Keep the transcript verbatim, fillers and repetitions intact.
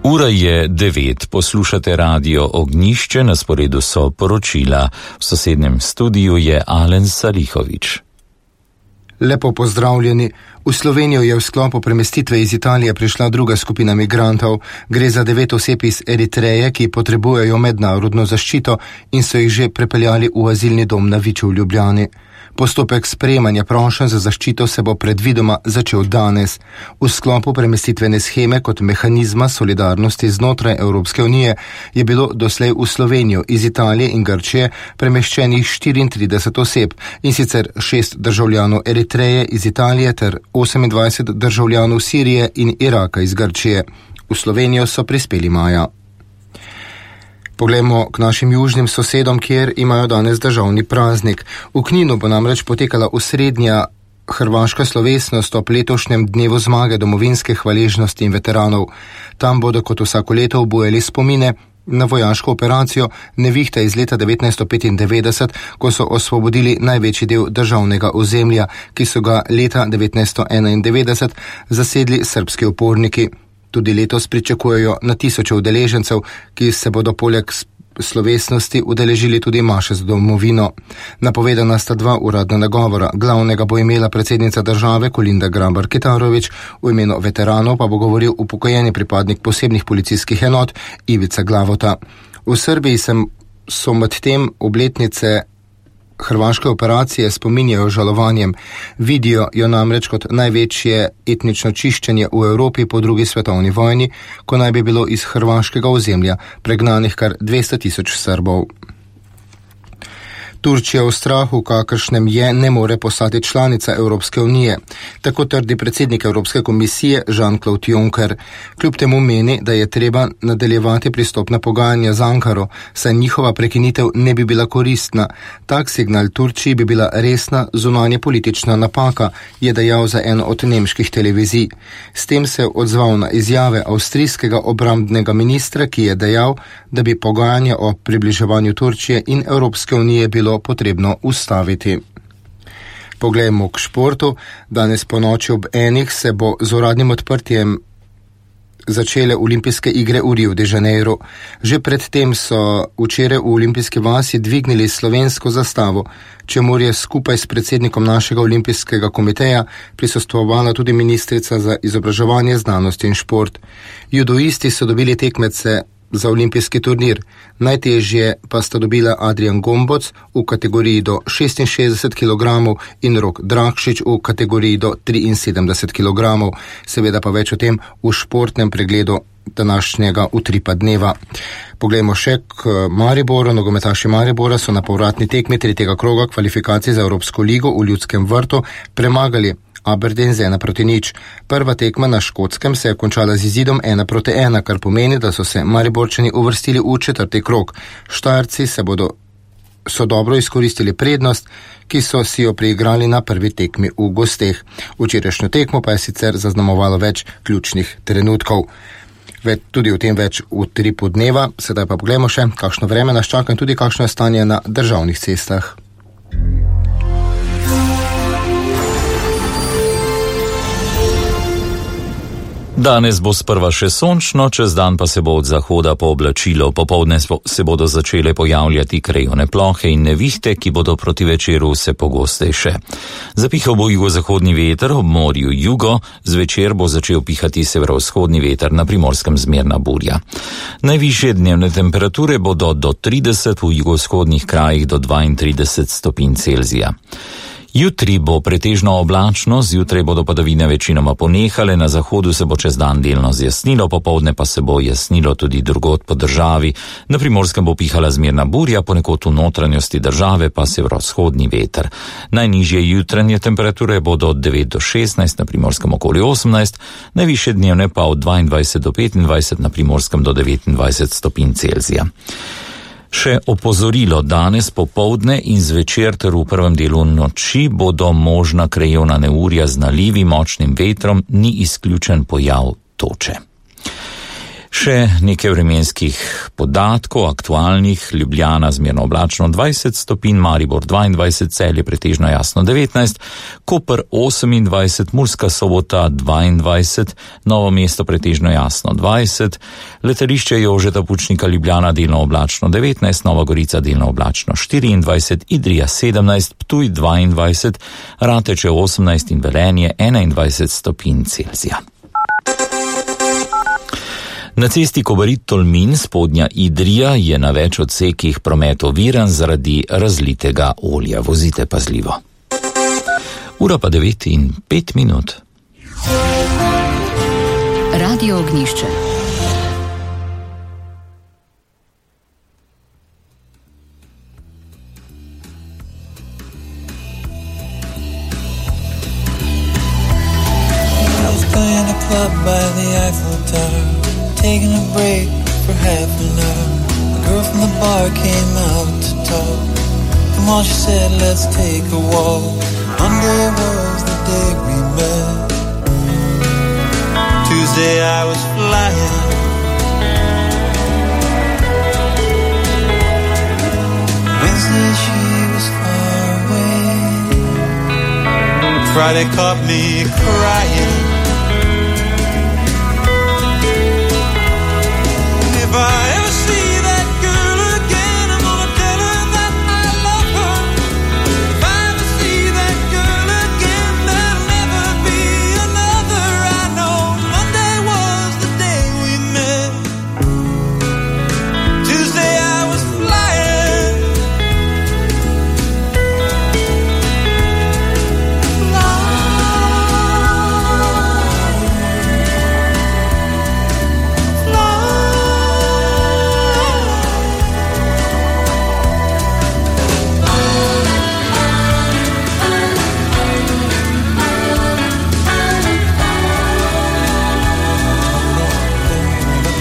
Ura je devet, poslušate radio Ognjišče, na sporedu so poročila. V sosednjem studiu je Alen Salihovič. Lepo pozdravljeni. V Slovenijo je v sklopu premestitve iz Italije prišla druga skupina migrantov. Gre za devet oseb iz Eritreje, ki potrebujejo mednarodno zaščito in so jih že prepeljali v azilni dom na Viču v Ljubljani. Postopek sprejemanja prošenj za zaščito se bo predvidoma začel danes. V sklopu premestitvene sheme kot mehanizma solidarnosti znotraj Evropske unije je bilo doslej v Slovenijo iz Italije in Grčije premeščenih štiriintrideset oseb, in sicer šest državljanov Eritreje iz Italije ter osemindvajset državljanov Sirije in Iraka iz Grčije. V Slovenijo so prispeli maja. Poglejmo k našim južnim sosedom, kjer imajo danes državni praznik. V Kninu bo namreč potekala osrednja hrvaška slovesnost ob letošnjem dnevu zmage, domovinske hvaležnosti in veteranov. Tam bodo kot vsako leto obujali spomine na vojaško operacijo Nevihta iz leta devetnajststo petindevetdeset, ko so osvobodili največji del državnega ozemlja, ki so ga leta devetnajststo enaindevetdeset zasedli srbski uporniki. Tudi letos pričakujejo na tisoče udeležencev, ki se bodo poleg slovesnosti udeležili tudi maše za domovino. Napovedana sta dva uradna nagovora. Glavnega bo imela predsednica države Kolinda Grabar-Kitarović, v imenu veteranov pa bo govoril upokojeni pripadnik posebnih policijskih enot Ivica Glavota. V Srbiji sem, so med tem obletnice hrvaške operacije spominjajo žalovanjem. Vidijo jo namreč kot največje etnično čiščenje v Evropi po drugi svetovni vojni, ko naj bi bilo iz hrvaškega ozemlja pregnanih kar dvesto tisoč Srbov. Turčija v strahu, kakršnem je, ne more postati članica Evropske unije. Tako trdi predsednik Evropske komisije Jean-Claude Juncker. Kljub temu meni, da je treba nadaljevati pristopna pogajanja z Ankaro, saj njihova prekinitev ne bi bila koristna. Tak signal Turčiji bi bila resna zunanje politična napaka, je dejal za eno od nemških televizij. S tem se je odzval na izjave avstrijskega obrambnega ministra, ki je dejal, da bi pogajanja o približevanju Turčije in Evropske unije bilo potrebno ustaviti. Poglejmo k športu. Danes po noči ob enih se bo z uradnim odprtjem začele olimpijske igre v Rio de Janeiro. Že predtem so včeraj v olimpijski vasi dvignili slovensko zastavo, čemur je skupaj s predsednikom našega olimpijskega komiteja prisostvovala tudi ministrica za izobraževanje, znanost in šport. Judoisti so dobili tekmece za olimpijski turnir. Najtežje pa sta dobila Adrian Gomboc v kategoriji do šestinšestdeset kilogramov in Rok Drakšič v kategoriji do triinsedemdeset kilogramov. Seveda pa več o tem v športnem pregledu današnjega utripa dneva. Poglejmo še k Mariboru. Nogometaši Maribora so na povratni tekmi tretjega kroga kvalifikacij za Evropsko ligo v Ljudskem vrtu premagali Aberdeen z ena proti nič. Prva tekma na Škotskem se je končala z izidom ena proti ena, kar pomeni, da so se Mariborčani uvrstili v četrti krog. Štajerci se bodo so dobro izkoristili prednost, ki so si jo priigrali na prvi tekmi v gosteh. Včerajšnjo tekmo pa je sicer zaznamovalo več ključnih trenutkov. Več, tudi o tem več v tripu dneva. Sedaj pa pogledamo še, kakšno vreme nas čaka in tudi kakšno je stanje na državnih cestah. Danes bo sprva še sončno, čez dan pa se bo od zahoda pooblačilo. Popoldne se bodo začele pojavljati krajevne plohe in nevihte, ki bodo proti večeru vse pogostejše. Zapihal bo jugozahodni veter, ob morju jugo, zvečer bo začel pihati severovzhodni veter, na Primorskem zmerna burja. Najvišje dnevne temperature bodo do trideset, v jugovzhodnih krajih do dvaintrideset stopinj Celzija. Jutri bo pretežno oblačno, zjutraj bodo padavine večinoma ponehale, na zahodu se bo čez dan delno zjasnilo, popoldne pa se bo jasnilo tudi drugod po državi. Na Primorskem bo pihala zmerna burja, ponekod v notranjosti države pa severovzhodni veter. Najnižje jutranje temperature bodo od devet do šestnajst, na Primorskem okoli osemnajst, najvišje dnevne pa od dvaindvajset do petindvajset, na Primorskem do devetindvajset stopinj Celzija. Še opozorilo, danes popoldne in zvečer ter v prvem delu noči bodo možna krajevna neurja z nalivi, močnim vetrom, ni izključen pojav toče. Še nekaj vremenskih podatkov, aktualnih. Ljubljana zmerno oblačno dvajset stopinj, Maribor dvaindvajset, Celje pretežno jasno devetnajst, Koper osemindvajset, Murska Sobota dvaindvajset, Novo mesto pretežno jasno dvajset, letališče Jožeta Pučnika Ljubljana delno oblačno devetnajst, Nova Gorica delno oblačno štiriindvajset, Idrija sedemnajst, Ptuj dvaindvajset, Rateče osemnajst in Velenje enaindvajset stopinj Celzija. Na cesti Kobarid-Tolmin spodnja Idrija je na več odsekih promet oviran zaradi razlitega olja. Vozite pazljivo. Ura pa devet in pet minut. Radio Ognjišče. Taking a break for half an hour. A girl from the bar came out to talk. Come on, she said, let's take a walk. Monday was the day we met. Tuesday I was flying. Wednesday she was far away. Friday caught me crying.